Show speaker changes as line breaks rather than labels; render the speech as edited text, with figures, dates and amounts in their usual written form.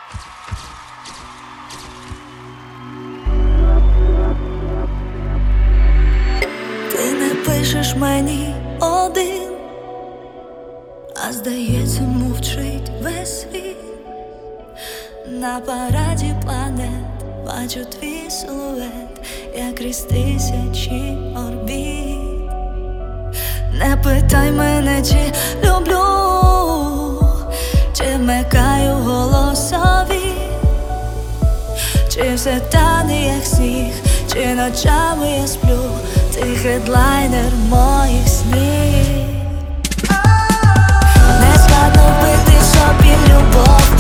Ти не пишеш мені один, а здається, мовчить весь світ. На параді планет бачу твій силует, як крізь тисячі орбіт. Не питай мене, чи люблю, чи вмикаю голосові, чи все тане, як сніг, чи ночами я сплю. Ти хедлайнер моїх снів. Не складно вбити собі любов.